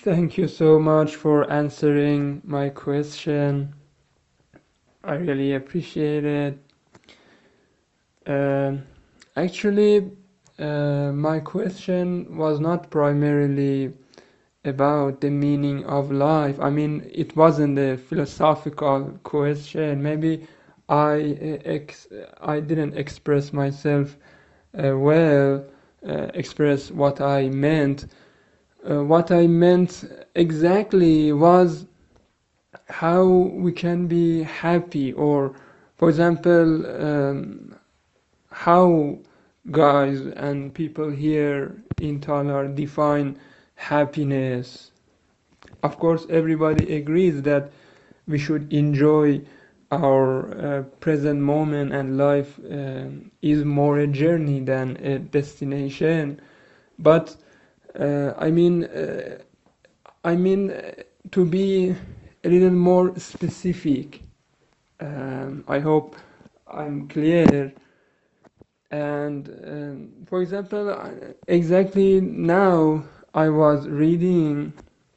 Thank you so much for answering my question. I really appreciate it. Um, actually, my question was not primarily about the meaning of life. I mean, it wasn't a philosophical question. Maybe I didn't express myself well, express what I meant. What I meant exactly was how we can be happy, or, for example, how guys and people here in Talar define happiness. Of course, everybody agrees that we should enjoy our present moment, and life is more a journey than a destination. But uh, I mean, uh, I mean, to be a little more specific. I hope I'm clear. And for example, exactly now I was reading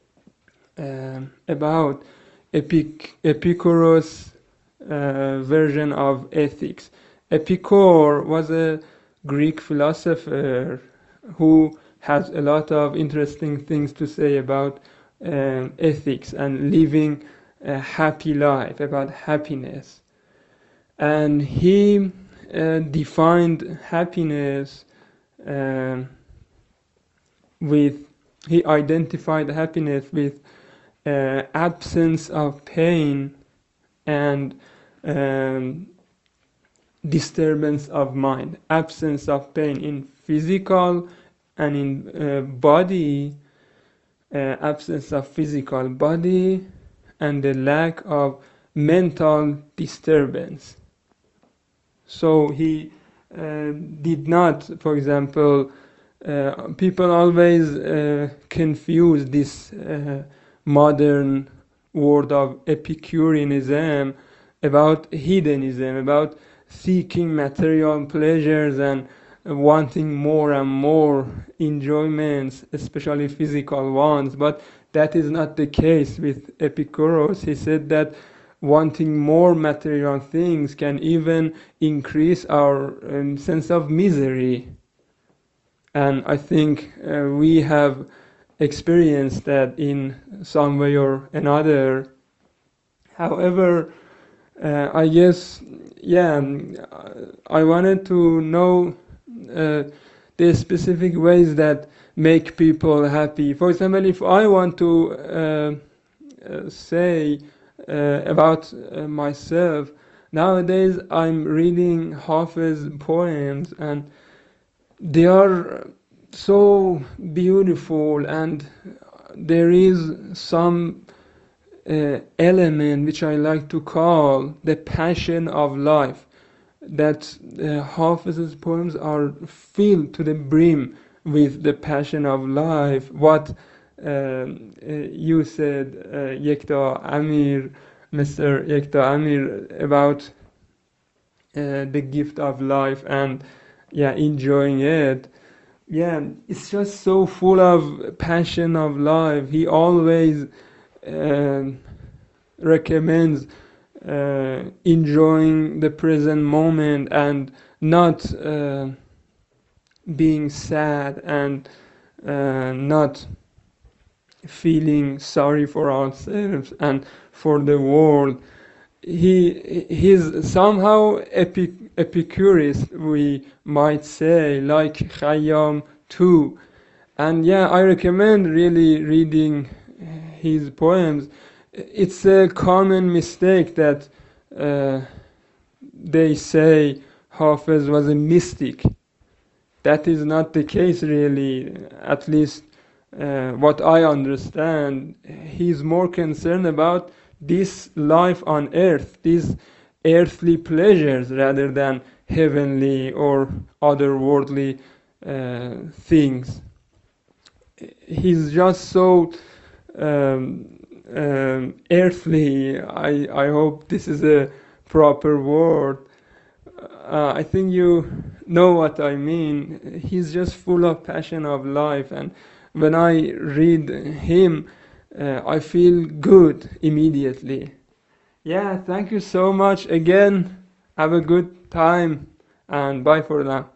about Epicurus' version of ethics. Epicure was a Greek philosopher who has a lot of interesting things to say about ethics and living a happy life, about happiness. And he defined happiness um with, he identified happiness with absence of pain and um, disturbance of mind, absence of pain in physical and in body, absence of physical body, and the lack of mental disturbance. So he did not, for example, people always confuse this modern word of Epicureanism about hedonism, about seeking material pleasures and wanting more and more enjoyments, especially physical ones. But that is not the case with Epicurus. He said that wanting more material things can even increase our sense of misery. And I think we have experienced that in some way or another. However, I guess, yeah, I wanted to know uh, the specific ways that make people happy. For example, if I want to say about myself, nowadays I'm reading Hafez poems, and they are so beautiful, and there is some element which I like to call the passion of life. That Hafez's poems are filled to the brim with the passion of life. What you said, Yekta Amir, Mr. Yekta Amir, about the gift of life and, yeah, enjoying it. Yeah, it's just so full of passion of life. He always um recommends enjoying the present moment and not being sad and not feeling sorry for ourselves and for the world. He's somehow Epicurus, we might say, like Khayyam too. And yeah, I recommend really reading his poems. It's a common mistake that uh, they say Hafez was a mystic. That is not the case, really. At least what I understand, he's more concerned about this life on earth, these earthly pleasures, rather than heavenly or otherworldly things. He's just so um, earthly. I hope this is a proper word. I think you know what I mean. He's just full of passion of life, and when I read him, I feel good immediately. Yeah, thank you so much again. Have a good time and bye for now.